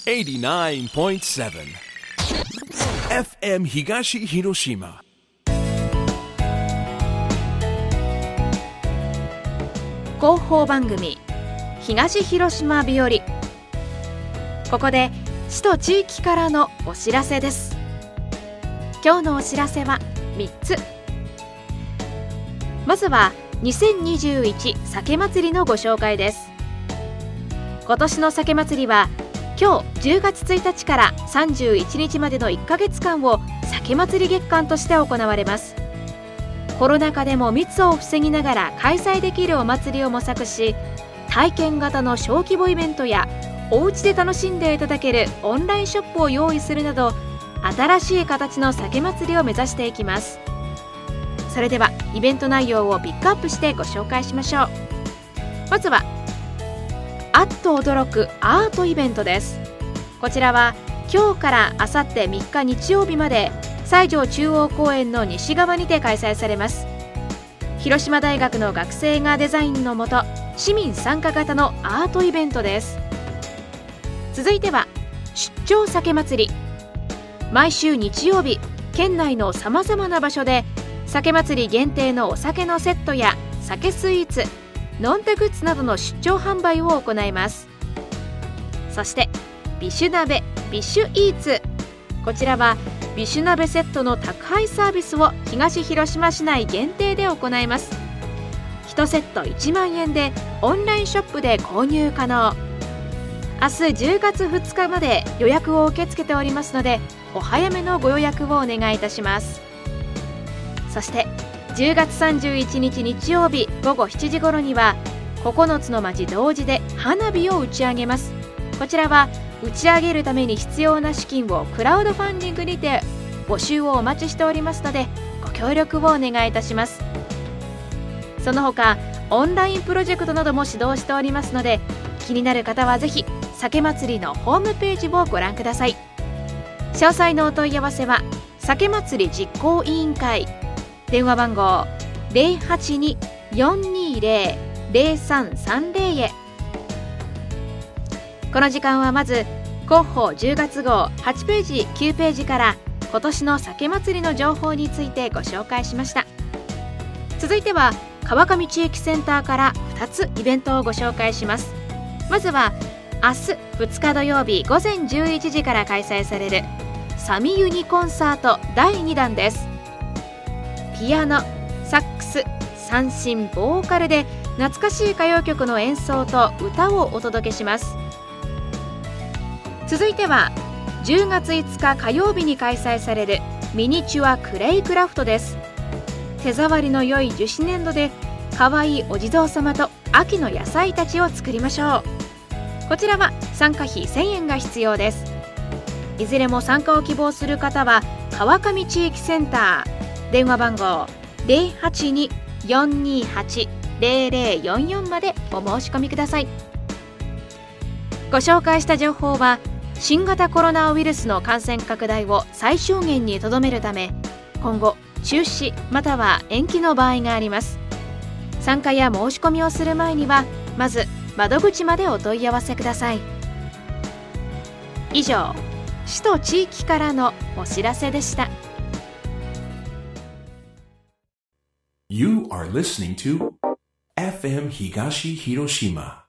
89.7 FM 東広島。 広報番組東広島日和。ここで市と地域からのお知らせです。今日のお知らせは3つ。まずは2021酒祭りのご紹介です。今年の酒祭りは今日10月1日から31日までの1ヶ月間を酒祭り月間として行われます。コロナ禍でも密を防ぎながら開催できるお祭りを模索し、体験型の小規模イベントやお家で楽しんでいただけるオンラインショップを用意するなど、新しい形の酒祭りを目指していきます。それではイベント内容をピックアップしてご紹介しましょう。まずはあっと驚くアートイベントです。こちらは今日からあさって3日日曜日まで西条中央公園の西側にて開催されます。広島大学の学生がデザインのもと、市民参加型のアートイベントです。続いては出張酒祭り。毎週日曜日、県内のさまざまな場所で酒祭り限定のお酒のセットや酒スイーツ、ノンテグッズなどの出張販売を行います。そしてビシュ鍋ビシュイーツ。こちらはビシュ鍋セットの宅配サービスを東広島市内限定で行います。1セット1万円でオンラインショップで購入可能。明日10月2日まで予約を受け付けておりますので、お早めのご予約をお願いいたします。そして10月31日日曜日午後7時頃には9つの町同時で花火を打ち上げます。こちらは打ち上げるために必要な資金をクラウドファンディングにて募集をお待ちしておりますので、ご協力をお願いいたします。その他オンラインプロジェクトなども指導しておりますので、気になる方はぜひ酒祭りのホームページをご覧ください。詳細のお問い合わせは酒祭り実行委員会、電話番号 082-420-0330 へ。この時間はまず広報10月号8ページ9ページから今年の酒祭りの情報についてご紹介しました。続いては川上地域センターから2つイベントをご紹介します。まずは明日2日土曜日午前11時から開催されるサミユニコンサート第2弾です。ピアノ、サックス、三線、ボーカルで懐かしい歌謡曲の演奏と歌をお届けします。続いては10月5日火曜日に開催されるミニチュアクレイクラフトです。手触りの良い樹脂粘土でかわいいお地蔵様と秋の野菜たちを作りましょう。こちらは参加費1000円が必要です。いずれも参加を希望する方は川上地域センター、電話番号 082-428-0044 までお申し込みください。ご紹介した情報は新型コロナウイルスの感染拡大を最小限にとどめるため、今後中止または延期の場合があります。参加や申し込みをする前にはまず窓口までお問い合わせください。以上、市と地域からのお知らせでした。 You are listening to FM 東広島